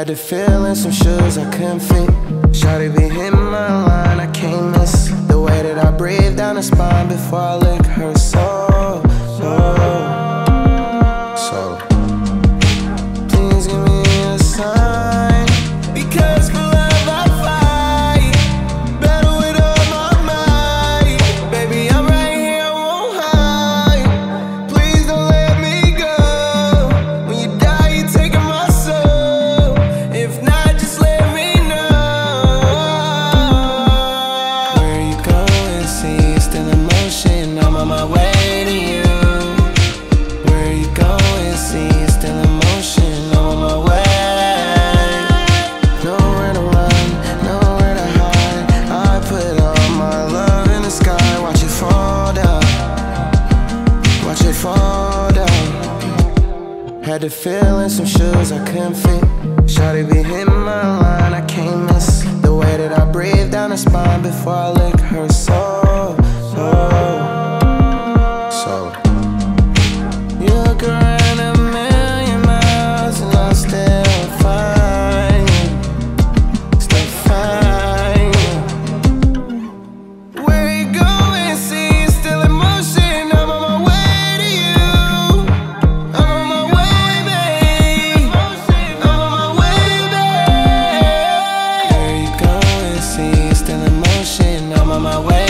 Had to fill in some shoes I couldn't fit. Shawty be hitting my line, I can't miss. The way that I breathe down her spine before I lick her soul. So please give me a sign, because for love I fight, battle with all my might. Baby, I'm right here, I won't hide. Please don't let me go. When you die, you're taking my soul. If not, just let me know. Where you going? See, you're still in motion. I'm on my way to you. Where you going? See, you're still in motion. I'm on my way. Nowhere to run, nowhere to hide. I put all my love in the sky. Watch it fall down, watch it fall down. Had to fill in some shoes I couldn't fit. Shawty be hitting my line, I can't miss. The way that I breathe down her spine before I lick her soul. So you look around a million miles and I still find you, still find you. Where you going? See, you're still in motion. I'm on my way to you. I'm on my way, babe. I'm on my way, babe. Where you going? See, you're still in motion. I'm on my way.